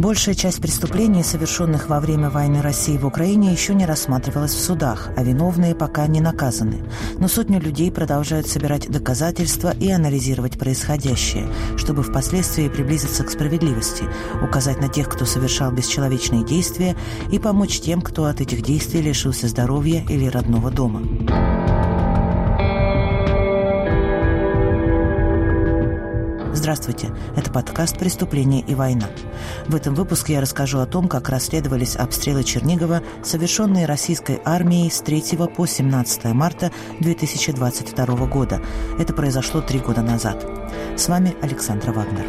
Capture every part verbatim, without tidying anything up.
Большая часть преступлений, совершенных во время войны России в Украине, еще не рассматривалась в судах, а виновные пока не наказаны. Но сотни людей продолжают собирать доказательства и анализировать происходящее, чтобы впоследствии приблизиться к справедливости, указать на тех, кто совершал бесчеловечные действия, и помочь тем, кто от этих действий лишился здоровья или родного дома. Здравствуйте, это подкаст «Преступление и война». В этом выпуске я расскажу о том, как расследовались обстрелы Чернигова, совершенные российской армией с третьего по семнадцатое марта две тысячи двадцать второго года. Это произошло три года назад. С вами Александра Вагнер.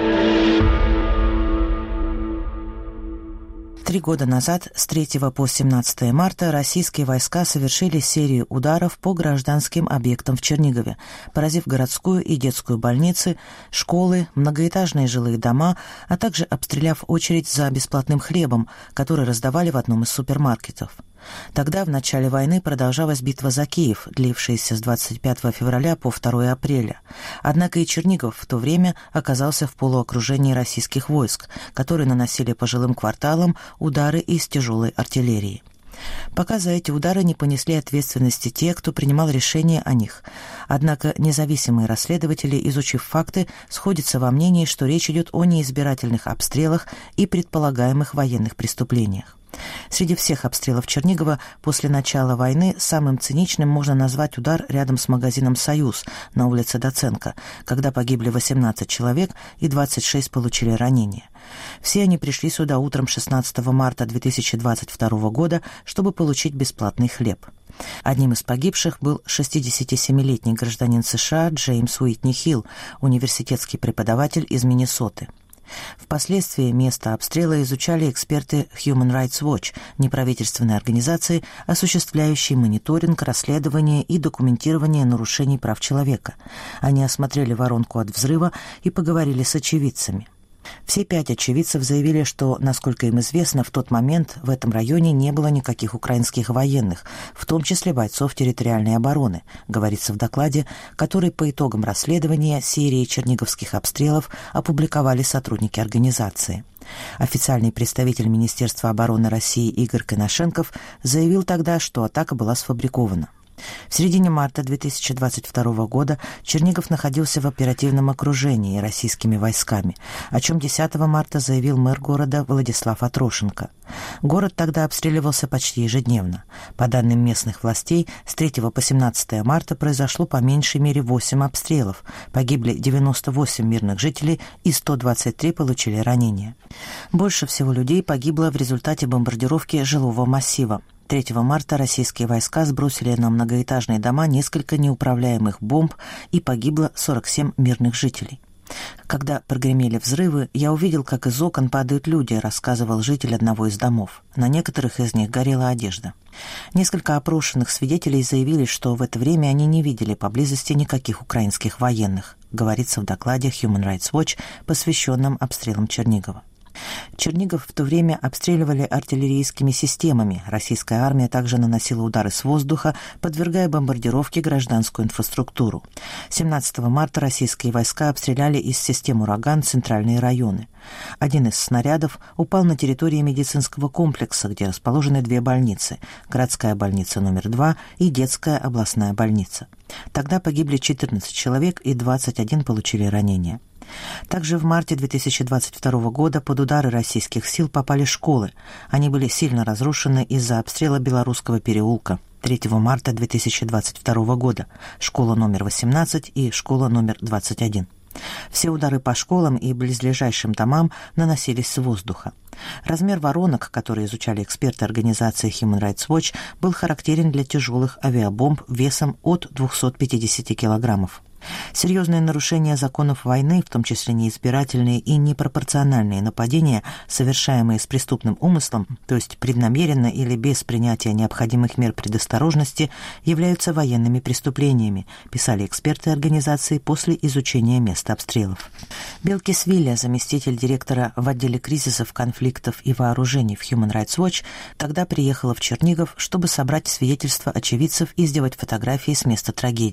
Три года назад, с третьего по семнадцатое марта, российские войска совершили серию ударов по гражданским объектам в Чернигове, поразив городскую и детскую больницы, школы, многоэтажные жилые дома, а также обстреляв очередь за бесплатным хлебом, который раздавали в одном из супермаркетов. Тогда, в начале войны, продолжалась битва за Киев, длившаяся с двадцать пятого февраля по второго апреля. Однако и Чернигов в то время оказался в полуокружении российских войск, которые наносили по жилым кварталам удары из тяжелой артиллерии. Пока за эти удары не понесли ответственности те, кто принимал решения о них. Однако независимые расследователи, изучив факты, сходятся во мнении, что речь идет о неизбирательных обстрелах и предполагаемых военных преступлениях. Среди всех обстрелов Чернигова после начала войны самым циничным можно назвать удар рядом с магазином «Союз» на улице Доценко, когда погибли восемнадцать человек и двадцать шесть получили ранения. Все они пришли сюда утром шестнадцатого марта две тысячи двадцать второго года, чтобы получить бесплатный хлеб. Одним из погибших был шестидесятисемилетний гражданин США Джеймс Уитни Хилл, университетский преподаватель из Миннесоты. Впоследствии место обстрела изучали эксперты Human Rights Watch, неправительственной организации, осуществляющей мониторинг, расследование и документирование нарушений прав человека. Они осмотрели воронку от взрыва и поговорили с очевидцами. Все пять очевидцев заявили, что, насколько им известно, в тот момент в этом районе не было никаких украинских военных, в том числе бойцов территориальной обороны, говорится в докладе, который по итогам расследования серии черниговских обстрелов опубликовали сотрудники организации. Официальный представитель Министерства обороны России Игорь Коношенков заявил тогда, что атака была сфабрикована. В середине марта две тысячи двадцать второго года Чернигов находился в оперативном окружении российскими войсками, о чем десятого марта заявил мэр города Владислав Атрошенко. Город тогда обстреливался почти ежедневно. По данным местных властей, с третьего по семнадцатое марта произошло по меньшей мере восемь обстрелов, погибли девяносто восемь мирных жителей и сто двадцать три получили ранения. Больше всего людей погибло в результате бомбардировки жилого массива. третьего марта российские войска сбросили на многоэтажные дома несколько неуправляемых бомб и погибло сорок семь мирных жителей. Когда прогремели взрывы, я увидел, как из окон падают люди, рассказывал житель одного из домов. На некоторых из них горела одежда. Несколько опрошенных свидетелей заявили, что в это время они не видели поблизости никаких украинских военных, говорится в докладе Human Rights Watch, посвященном обстрелам Чернигова. Чернигов в то время обстреливали артиллерийскими системами. Российская армия также наносила удары с воздуха, подвергая бомбардировке гражданскую инфраструктуру. семнадцатого марта российские войска обстреляли из систем «Ураган» центральные районы. Один из снарядов упал на территории медицинского комплекса, где расположены две больницы – городская больница номер два и детская областная больница. Тогда погибли четырнадцать человек и двадцать один получили ранения. Также в марте две тысячи двадцать второго года под удары российских сил попали школы. Они были сильно разрушены из-за обстрела Белорусского переулка третьего марта две тысячи двадцать второго года, школа номер восемнадцать и школа номер двадцать один. Все удары по школам и близлежащим домам наносились с воздуха. Размер воронок, которые изучали эксперты организации Human Rights Watch, был характерен для тяжелых авиабомб весом от двухсот пятидесяти килограммов. Серьезные нарушения законов войны, в том числе неизбирательные и непропорциональные нападения, совершаемые с преступным умыслом, то есть преднамеренно или без принятия необходимых мер предосторожности, являются военными преступлениями, писали эксперты организации после изучения места обстрелов. Белкис Вилля, заместитель директора в отделе кризисов, конфликтов и вооружений в Human Rights Watch, тогда приехала в Чернигов, чтобы собрать свидетельства очевидцев и сделать фотографии с места трагедии.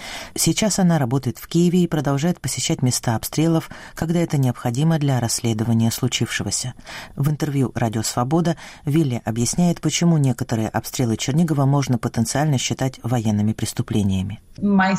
Сейчас она работает в Киеве и продолжает посещать места обстрелов, когда это необходимо для расследования случившегося. В интервью «Радио Свобода» Вилли объясняет, почему некоторые обстрелы Чернигова можно потенциально считать военными преступлениями. Я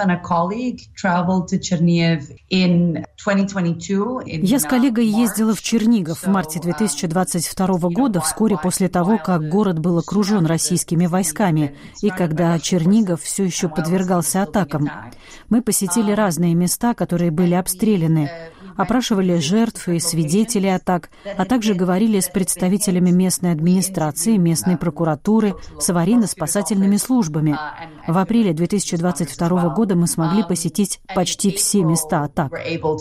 с коллегой ездила в Чернигов в марте две тысячи двадцать второго года, вскоре после того, как город был окружен российскими войсками, и когда Чернигов все еще подвергался атакам. Мы посетили разные места, которые были обстреляны, опрашивали жертв и свидетелей атак, а также говорили с представителями местной администрации, местной прокуратуры, с аварийно-спасательными службами. В апреле две тысячи двадцать второго года мы смогли посетить почти все места атак.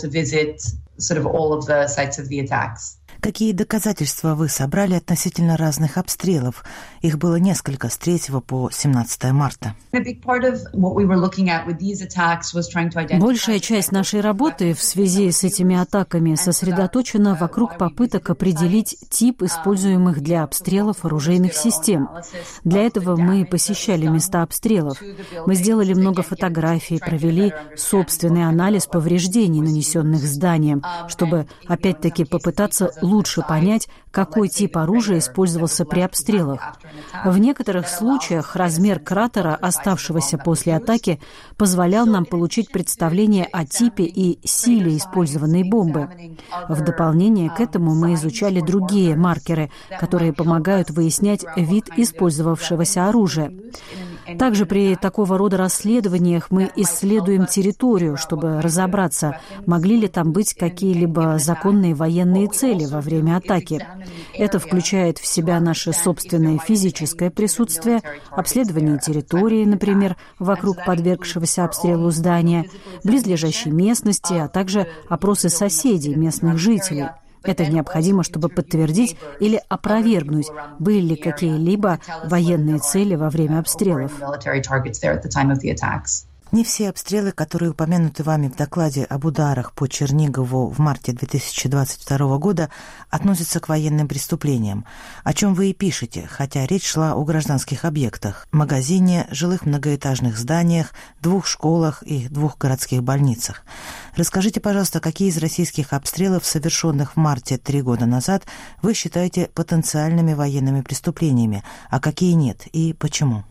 Какие доказательства вы собрали относительно разных обстрелов? Их было несколько с третьего по семнадцатое марта. Большая часть нашей работы в связи с этими атаками сосредоточена вокруг попыток определить тип используемых для обстрелов оружейных систем. Для этого мы посещали места обстрелов. Мы сделали много фотографий, провели собственный анализ повреждений, нанесенных зданиям, чтобы опять-таки попытаться лучше понять, какой тип оружия использовался при обстрелах. В некоторых случаях размер кратера, оставшегося после атаки, позволял нам получить представление о типе и силе использованной бомбы. В дополнение к этому мы изучали другие маркеры, которые помогают выяснять вид использовавшегося оружия. Также при такого рода расследованиях мы исследуем территорию, чтобы разобраться, могли ли там быть какие-либо законные военные цели во время атаки. Это включает в себя наше собственное физическое присутствие, обследование территории, например, вокруг подвергшегося обстрелу здания, близлежащей местности, а также опросы соседей, местных жителей. Это необходимо, чтобы подтвердить или опровергнуть, были ли какие-либо военные цели во время обстрелов. Не все обстрелы, которые упомянуты вами в докладе об ударах по Чернигову в марте две тысячи двадцать второго года, относятся к военным преступлениям, о чем вы и пишете, хотя речь шла о гражданских объектах – магазине, жилых многоэтажных зданиях, двух школах и двух городских больницах. Расскажите, пожалуйста, какие из российских обстрелов, совершенных в марте три года назад, вы считаете потенциальными военными преступлениями, а какие нет, и почему?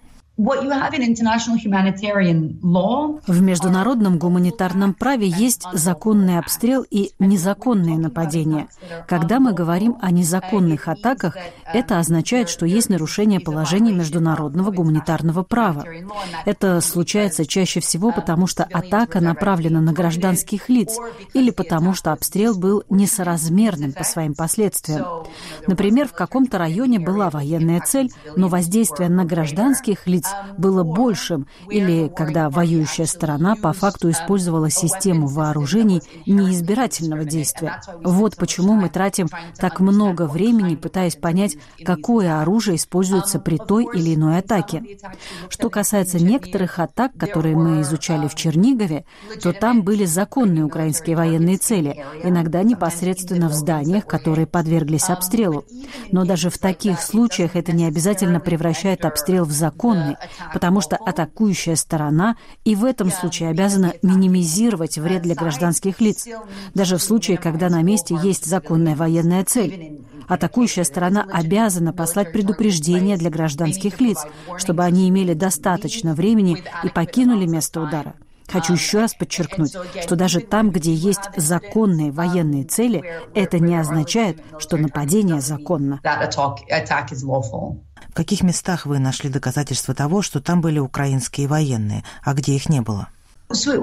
В международном гуманитарном праве есть законный обстрел и незаконные нападения. Когда мы говорим о незаконных атаках, это означает, что есть нарушение положений международного гуманитарного права. Это случается чаще всего потому, что атака направлена на гражданских лиц или потому, что обстрел был несоразмерным по своим последствиям. Например, в каком-то районе была военная цель, но воздействие на гражданских лиц было большим, или когда воюющая сторона по факту использовала систему вооружений неизбирательного действия. Вот почему мы тратим так много времени, пытаясь понять, какое оружие используется при той или иной атаке. Что касается некоторых атак, которые мы изучали в Чернигове, то там были законные украинские военные цели, иногда непосредственно в зданиях, которые подверглись обстрелу. Но даже в таких случаях это не обязательно превращает обстрел в законный, потому что атакующая сторона и в этом случае обязана минимизировать вред для гражданских лиц, даже в случае, когда на месте есть законная военная цель. Атакующая сторона обязана послать предупреждение для гражданских лиц, чтобы они имели достаточно времени и покинули место удара. Хочу еще раз подчеркнуть, что даже там, где есть законные военные цели, это не означает, что нападение законно. В каких местах вы нашли доказательства того, что там были украинские военные, а где их не было? В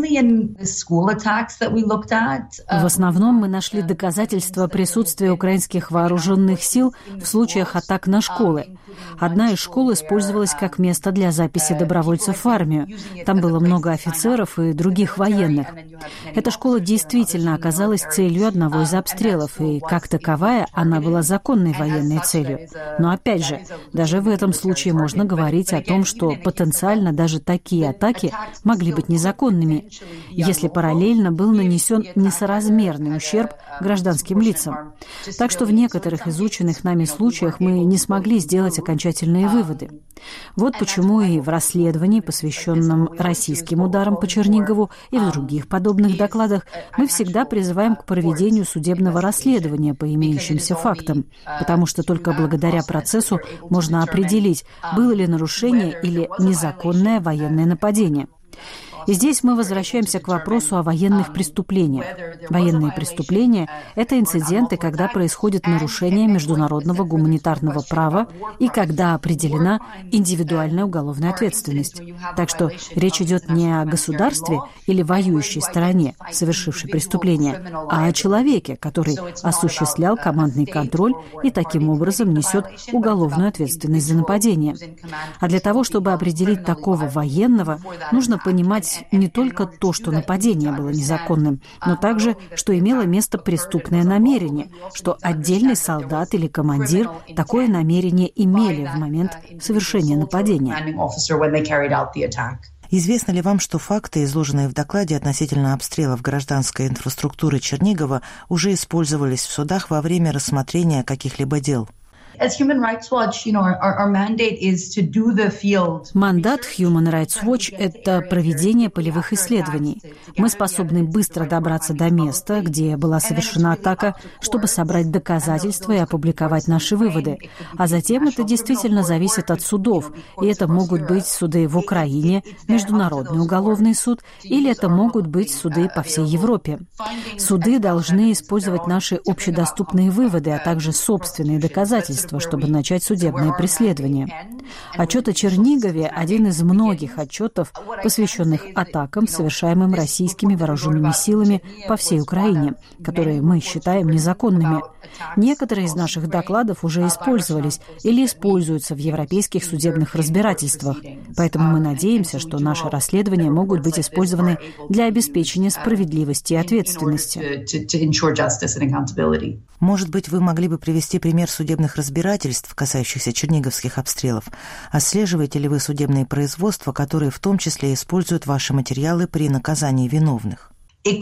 основном мы нашли доказательства присутствия украинских вооруженных сил в случаях атак на школы. Одна из школ использовалась как место для записи добровольцев в армию. Там было много офицеров и других военных. Эта школа действительно оказалась целью одного из обстрелов, и как таковая она была законной военной целью. Но опять же, даже в этом случае можно говорить о том, что потенциально даже такие атаки могли быть быть незаконными, если параллельно был нанесен несоразмерный ущерб гражданским лицам. Так что в некоторых изученных нами случаях мы не смогли сделать окончательные выводы. Вот почему и в расследовании, посвященном российским ударам по Чернигову, и в других подобных докладах мы всегда призываем к проведению судебного расследования по имеющимся фактам, потому что только благодаря процессу можно определить, было ли нарушение или незаконное военное нападение. И здесь мы возвращаемся к вопросу о военных преступлениях. Военные преступления – это инциденты, когда происходит нарушение международного гуманитарного права и когда определена индивидуальная уголовная ответственность. Так что речь идет не о государстве или воюющей стороне, совершившей преступление, а о человеке, который осуществлял командный контроль и таким образом несет уголовную ответственность за нападение. А для того, чтобы определить такого военного, нужно понимать не только то, что нападение было незаконным, но также, что имело место преступное намерение, что отдельный солдат или командир такое намерение имели в момент совершения нападения. Известно ли вам, что факты, изложенные в докладе относительно обстрелов гражданской инфраструктуры Чернигова, уже использовались в судах во время рассмотрения каких-либо дел? Мандат Human Rights Watch – это проведение полевых исследований. Мы способны быстро добраться до места, где была совершена атака, чтобы собрать доказательства и опубликовать наши выводы. А затем это действительно зависит от судов. И это могут быть суды в Украине, Международный уголовный суд, или это могут быть суды по всей Европе. Суды должны использовать наши общедоступные выводы, а также собственные доказательства, чтобы начать судебное преследование. Отчет о Чернигове – один из многих отчетов, посвященных атакам, совершаемым российскими вооруженными силами по всей Украине, которые мы считаем незаконными. Некоторые из наших докладов уже использовались или используются в европейских судебных разбирательствах, поэтому мы надеемся, что наши расследования могут быть использованы для обеспечения справедливости и ответственности. Может быть, вы могли бы привести пример судебных разбирательств, касающихся черниговских обстрелов? Отслеживаете ли вы судебные производства, которые в том числе используют ваши материалы при наказании виновных?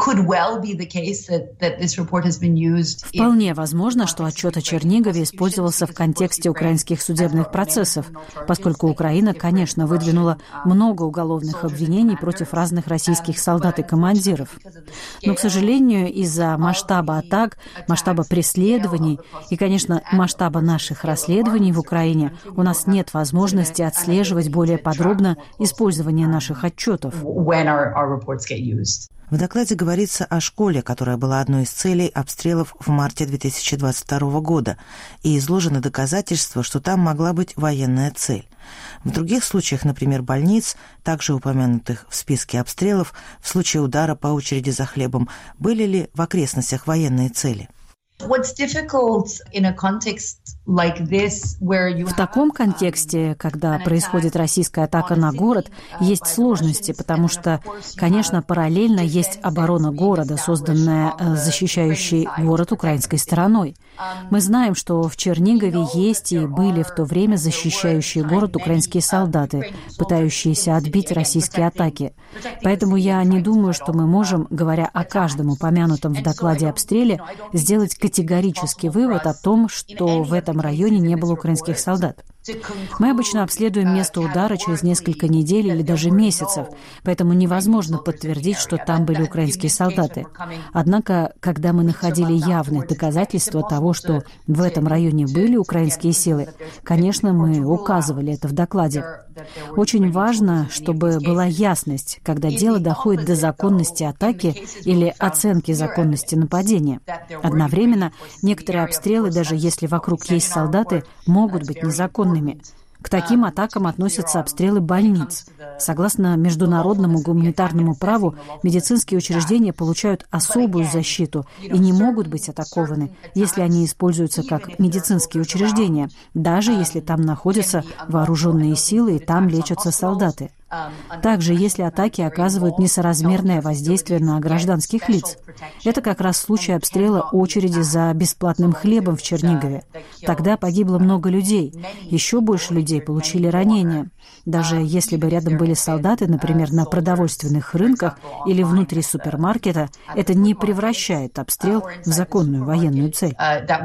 Вполне возможно, что отчет о Чернигове использовался в контексте украинских судебных процессов, поскольку Украина, конечно, выдвинула много уголовных обвинений против разных российских солдат и командиров. Но, к сожалению, из-за масштаба атак, масштаба преследований и, конечно, масштаба наших расследований в Украине у нас нет возможности отслеживать более подробно использование наших отчетов. В докладе говорится о школе, которая была одной из целей обстрелов в марте две тысячи двадцать второго года, и изложены доказательства, что там могла быть военная цель. В других случаях, например, больниц, также упомянутых в списке обстрелов, в случае удара по очереди за хлебом, были ли в окрестностях военные цели? В таком контексте, когда происходит российская атака на город, есть сложности, потому что, конечно, параллельно есть оборона города, созданная защищающей город украинской стороной. Мы знаем, что в Чернигове есть и были в то время защищающие город украинские солдаты, пытающиеся отбить российские атаки. Поэтому я не думаю, что мы можем, говоря о каждом упомянутом в докладе обстреле, сделать категорический вывод о том, что в этом районе не было украинских солдат. Мы обычно обследуем место удара через несколько недель или даже месяцев, поэтому невозможно подтвердить, что там были украинские солдаты. Однако, когда мы находили явные доказательства того, что в этом районе были украинские силы, конечно, мы указывали это в докладе. Очень важно, чтобы была ясность, когда дело доходит до законности атаки или оценки законности нападения. Одновременно, некоторые обстрелы, даже если вокруг есть солдаты, могут быть незаконными. К таким атакам относятся обстрелы больниц. Согласно международному гуманитарному праву, медицинские учреждения получают особую защиту и не могут быть атакованы, если они используются как медицинские учреждения, даже если там находятся вооруженные силы и там лечатся солдаты. Также, если атаки оказывают несоразмерное воздействие на гражданских лиц. Это как раз случай обстрела очереди за бесплатным хлебом в Чернигове. Тогда погибло много людей. Еще больше людей получили ранения. Даже если бы рядом были солдаты, например, на продовольственных рынках или внутри супермаркета, это не превращает обстрел в законную военную цель.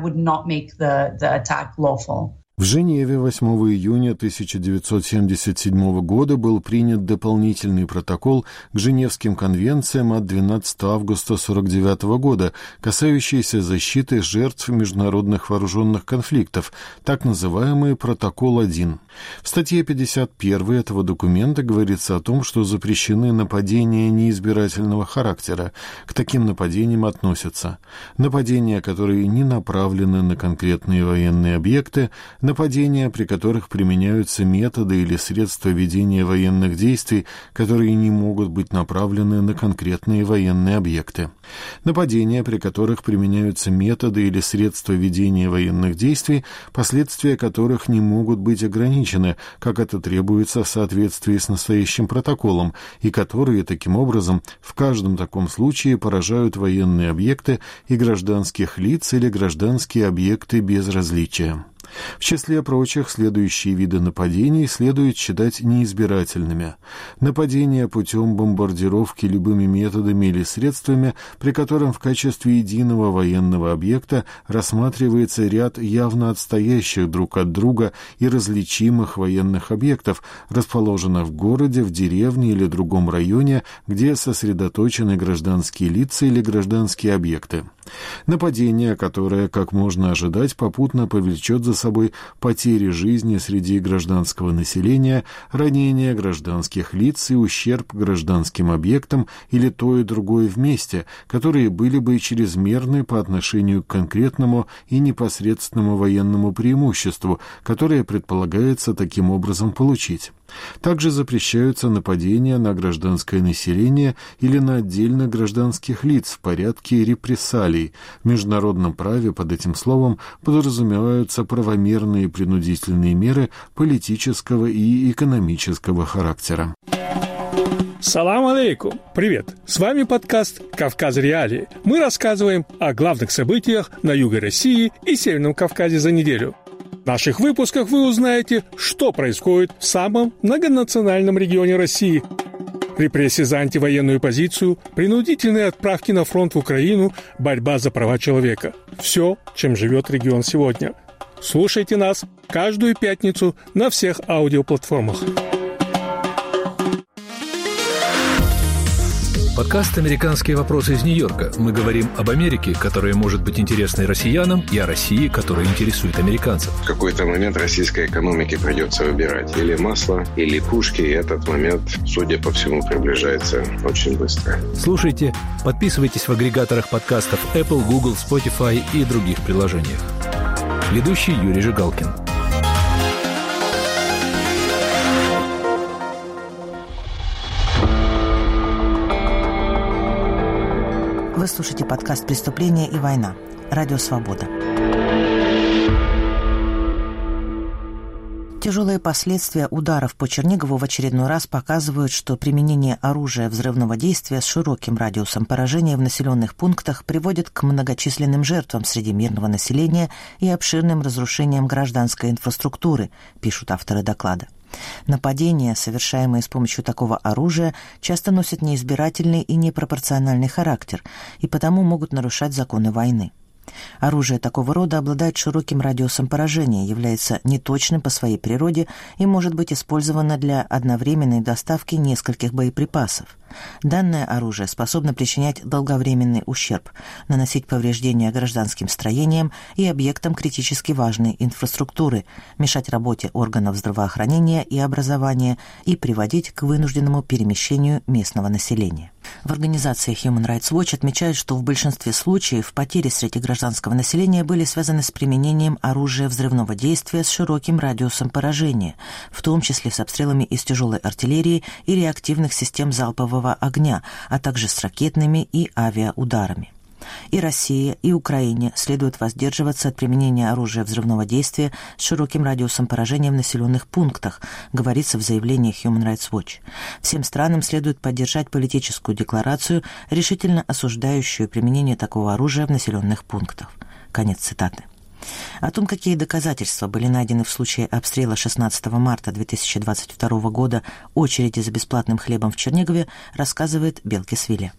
В Женеве восьмого июня тысяча девятьсот семьдесят седьмого года был принят дополнительный протокол к Женевским конвенциям от двенадцатого августа сорок девятого года, касающийся защиты жертв международных вооруженных конфликтов, так называемый протокол один. В статье пятьдесят первой этого документа говорится о том, что запрещены нападения неизбирательного характера. К таким нападениям относятся нападения, которые не направлены на конкретные военные объекты, нападения, при которых применяются методы или средства ведения военных действий, которые не могут быть направлены на конкретные военные объекты, нападения, при которых применяются методы или средства ведения военных действий, последствия которых не могут быть ограничены, как это требуется в соответствии с настоящим протоколом, и которые, таким образом, в каждом таком случае поражают военные объекты и гражданских лиц или гражданские объекты без различия. В числе прочих, следующие виды нападений следует считать неизбирательными. Нападения путем бомбардировки любыми методами или средствами, при котором в качестве единого военного объекта рассматривается ряд явно отстоящих друг от друга и различимых военных объектов, расположенных в городе, в деревне или другом районе, где сосредоточены гражданские лица или гражданские объекты. Нападение, которое, как можно ожидать, попутно повлечет за собой потери жизни среди гражданского населения, ранения гражданских лиц и ущерб гражданским объектам или то и другое вместе, которые были бы чрезмерны по отношению к конкретному и непосредственному военному преимуществу, которое предполагается таким образом получить. Также запрещаются нападения на гражданское население или на отдельных гражданских лиц в порядке репрессалий. В международном праве под этим словом подразумеваются правомерные принудительные меры политического и экономического характера. Салам алейкум! Привет! С вами подкаст «Кавказ Реалии». Мы рассказываем о главных событиях на юге России и Северном Кавказе за неделю. В наших выпусках вы узнаете, что происходит в самом многонациональном регионе России. Репрессии за антивоенную позицию, принудительные отправки на фронт в Украину, борьба за права человека. Все, чем живет регион сегодня. Слушайте нас каждую пятницу на всех аудиоплатформах. Подкаст «Американские вопросы» из Нью-Йорка. Мы говорим об Америке, которая может быть интересной россиянам, и о России, которая интересует американцев. В какой-то момент российской экономике придется выбирать или масло, или пушки, и этот момент, судя по всему, приближается очень быстро. Слушайте, подписывайтесь в агрегаторах подкастов Apple, Google, Spotify и других приложениях. Ведущий Юрий Жигалкин. Вы слушаете подкаст «Преступление и война». Радио «Свобода». Тяжелые последствия ударов по Чернигову в очередной раз показывают, что применение оружия взрывного действия с широким радиусом поражения в населенных пунктах приводит к многочисленным жертвам среди мирного населения и обширным разрушениям гражданской инфраструктуры, пишут авторы доклада. Нападения, совершаемые с помощью такого оружия, часто носят неизбирательный и непропорциональный характер и потому могут нарушать законы войны. Оружие такого рода обладает широким радиусом поражения, является неточным по своей природе и может быть использовано для одновременной доставки нескольких боеприпасов. Данное оружие способно причинять долговременный ущерб, наносить повреждения гражданским строениям и объектам критически важной инфраструктуры, мешать работе органов здравоохранения и образования и приводить к вынужденному перемещению местного населения. В организации Human Rights Watch отмечают, что в большинстве случаев потери среди гражданского населения были связаны с применением оружия взрывного действия с широким радиусом поражения, в том числе с обстрелами из тяжелой артиллерии и реактивных систем залпового огня, а также с ракетными и авиаударами. И России, и Украине следует воздерживаться от применения оружия взрывного действия с широким радиусом поражения в населенных пунктах, говорится в заявлении Human Rights Watch. Всем странам следует поддержать политическую декларацию, решительно осуждающую применение такого оружия в населенных пунктах. Конец цитаты. О том, какие доказательства были найдены в случае обстрела шестнадцатого марта две тысячи двадцать второго года очереди за бесплатным хлебом в Чернигове, рассказывает Белкис-Вилли.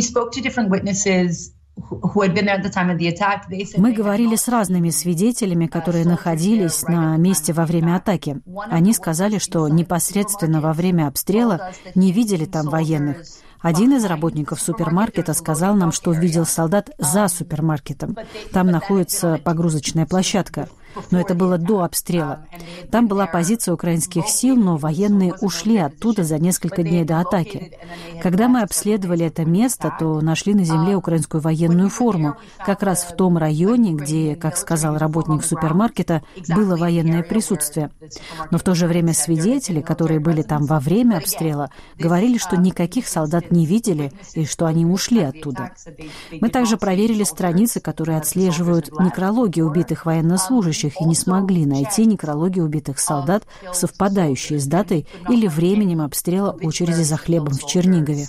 Мы говорили с разными свидетелями, которые находились на месте во время атаки. Они сказали, что непосредственно во время обстрела не видели там военных. Один из работников супермаркета сказал нам, что видел солдат за супермаркетом. Там находится погрузочная площадка. Но это было до обстрела. Там была позиция украинских сил, но военные ушли оттуда за несколько дней до атаки. Когда мы обследовали это место, то нашли на земле украинскую военную форму, как раз в том районе, где, как сказал работник супермаркета, было военное присутствие. Но в то же время свидетели, которые были там во время обстрела, говорили, что никаких солдат не видели и что они ушли оттуда. Мы также проверили страницы, которые отслеживают некрологи убитых военнослужащих, и не смогли найти некрологи убитых солдат, совпадающие с датой или временем обстрела очереди за хлебом в Чернигове.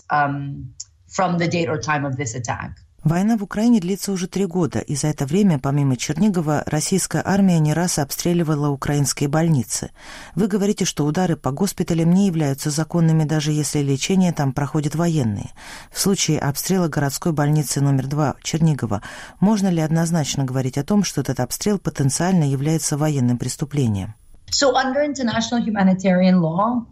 Война в Украине длится уже три года, и за это время, помимо Чернигова, российская армия не раз обстреливала украинские больницы. Вы говорите, что удары по госпиталям не являются законными, даже если лечение там проходят военные. В случае обстрела городской больницы номер два Чернигова, можно ли однозначно говорить о том, что этот обстрел потенциально является военным преступлением? So under international humanitarian law,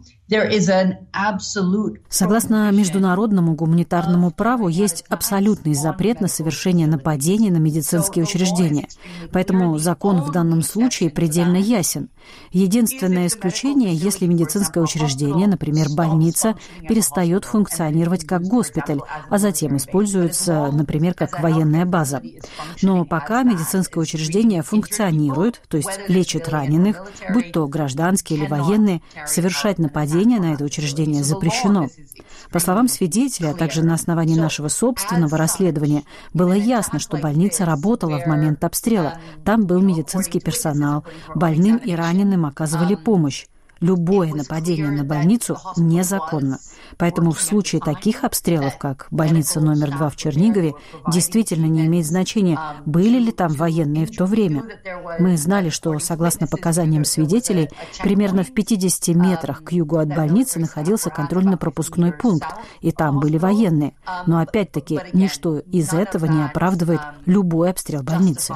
Согласно международному гуманитарному праву, есть абсолютный запрет на совершение нападений на медицинские учреждения. Поэтому закон в данном случае предельно ясен. Единственное исключение, если медицинское учреждение, например, больница, перестает функционировать как госпиталь, а затем используется, например, как военная база. Но пока медицинское учреждение функционирует, то есть лечит раненых, будь то гражданские или военные, совершать нападения на это учреждение запрещено. По словам свидетелей, а также на основании нашего собственного расследования, было ясно, что больница работала в момент обстрела. Там был медицинский персонал. Больным и раненым оказывали помощь. Любое нападение на больницу незаконно. Поэтому в случае таких обстрелов, как больница номер два в Чернигове, действительно не имеет значения, были ли там военные в то время. Мы знали, что, согласно показаниям свидетелей, примерно в пятидесяти метрах к югу от больницы находился контрольно-пропускной пункт, и там были военные. Но опять-таки, ничто из этого не оправдывает любой обстрел больницы.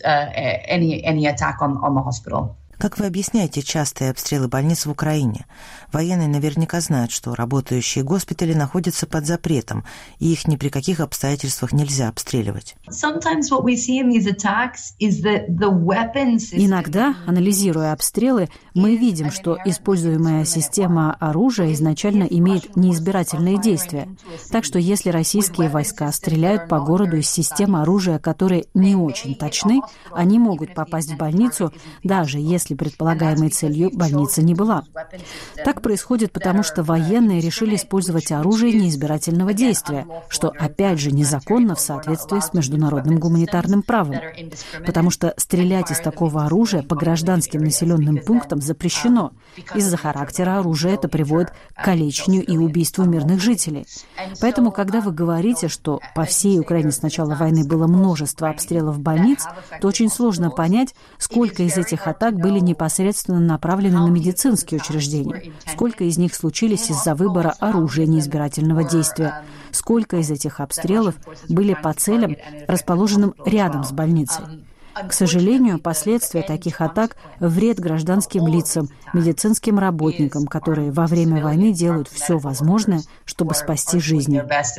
Как вы объясняете частые обстрелы больниц в Украине? Военные наверняка знают, что работающие госпитали находятся под запретом, и их ни при каких обстоятельствах нельзя обстреливать. Иногда, анализируя обстрелы, мы видим, что используемая система оружия изначально имеет неизбирательные действия. Так что если российские войска стреляют по городу из систем оружия, которые не очень точны, они могут попасть в больницу, даже если если предполагаемой целью больница не была. Так происходит потому, что военные решили использовать оружие неизбирательного действия, что, опять же, незаконно в соответствии с международным гуманитарным правом. Потому что стрелять из такого оружия по гражданским населенным пунктам запрещено. Из-за характера оружия это приводит к калечению и убийству мирных жителей. Поэтому, когда вы говорите, что по всей Украине с начала войны было множество обстрелов больниц, то очень сложно понять, сколько из этих атак были непосредственно направлены на медицинские учреждения, сколько из них случились из-за выбора оружия неизбирательного действия, сколько из этих обстрелов были по целям, расположенным рядом с больницей. К сожалению, последствия таких атак – вред гражданским лицам, медицинским работникам, которые во время войны делают все возможное, чтобы спасти жизни.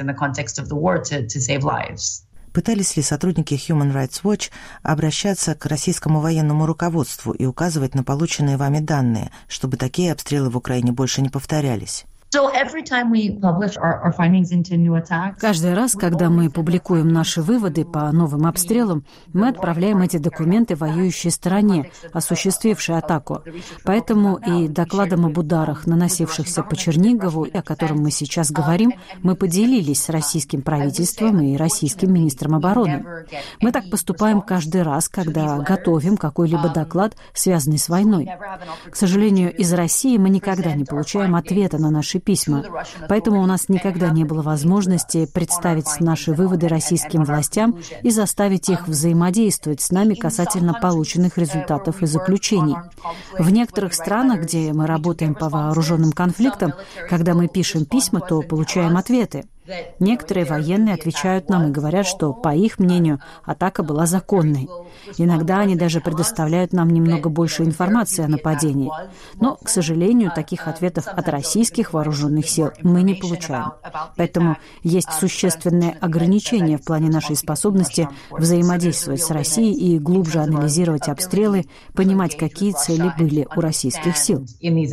Пытались ли сотрудники Human Rights Watch обращаться к российскому военному руководству и указывать на полученные вами данные, чтобы такие обстрелы в Украине больше не повторялись? Каждый раз, когда мы публикуем наши выводы по новым обстрелам, мы отправляем эти документы воюющей стороне, осуществившей атаку. Поэтому и докладом об ударах, наносившихся по Чернигову, о котором мы сейчас говорим, мы поделились с российским правительством и российским министром обороны. Мы так поступаем каждый раз, когда готовим какой-либо доклад, связанный с войной. К сожалению, из России мы никогда не получаем ответа на наши письма, поэтому у нас никогда не было возможности представить наши выводы российским властям и заставить их взаимодействовать с нами касательно полученных результатов и заключений. В некоторых странах, где мы работаем по вооруженным конфликтам, когда мы пишем письма, то получаем ответы. Некоторые военные отвечают нам и говорят, что, по их мнению, атака была законной. Иногда они даже предоставляют нам немного больше информации о нападении. Но, к сожалению, таких ответов от российских вооруженных сил мы не получаем. Поэтому есть существенные ограничения в плане нашей способности взаимодействовать с Россией и глубже анализировать обстрелы, понимать, какие цели были у российских сил.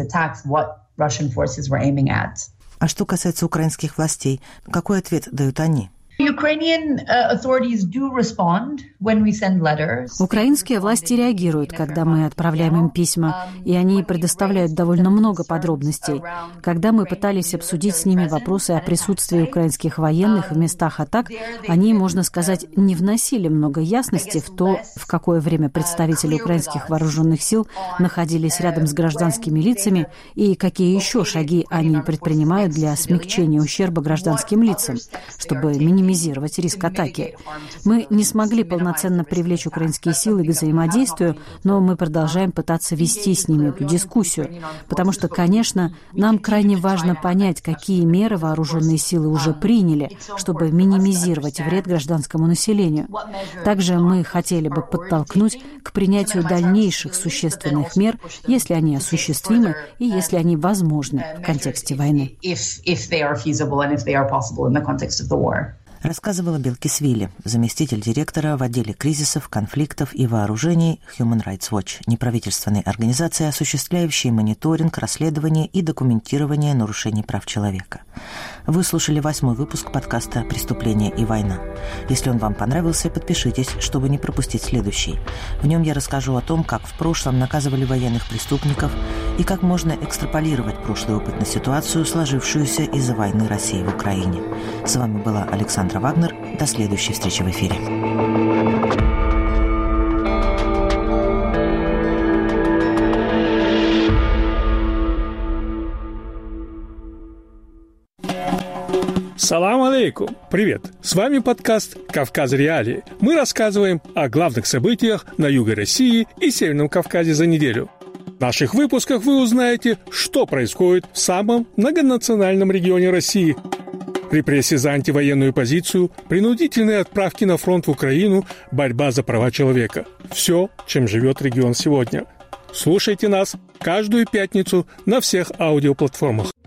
А что касается украинских властей, какой ответ дают они? Украинские власти реагируют, когда мы отправляем им письма, и они предоставляют довольно много подробностей. Когда мы пытались обсудить с ними вопросы о присутствии украинских военных в местах атак, они, можно сказать, не вносили много ясности в то, в какое время представители украинских вооруженных сил находились рядом с гражданскими лицами и какие еще шаги они предпринимают для смягчения ущерба гражданским лицам, чтобы минимизировать риск атаки. Мы не смогли полноценно привлечь украинские силы к взаимодействию, но мы продолжаем пытаться вести с ними эту дискуссию, потому что, конечно, нам крайне важно понять, какие меры вооруженные силы уже приняли, чтобы минимизировать вред гражданскому населению. Также мы хотели бы подтолкнуть к принятию дальнейших существенных мер, если они осуществимы и если они возможны в контексте войны. Рассказывала Белкис-Вилли, заместитель директора в отделе кризисов, конфликтов и вооружений Human Rights Watch, неправительственной организации, осуществляющей мониторинг, расследование и документирование нарушений прав человека. Вы слушали восьмой выпуск подкаста «Преступление и война». Если он вам понравился, подпишитесь, чтобы не пропустить следующий. В нем я расскажу о том, как в прошлом наказывали военных преступников и как можно экстраполировать прошлый опыт на ситуацию, сложившуюся из-за войны России в Украине. С вами была Александра Вагнер. До следующей встречи в эфире. Салам алейкум! Привет! С вами подкаст «Кавказ Реалии». Мы рассказываем о главных событиях на юге России и Северном Кавказе за неделю. В наших выпусках вы узнаете, что происходит в самом многонациональном регионе России. Репрессии за антивоенную позицию, принудительные отправки на фронт в Украину, борьба за права человека. Все, чем живет регион сегодня. Слушайте нас каждую пятницу на всех аудиоплатформах.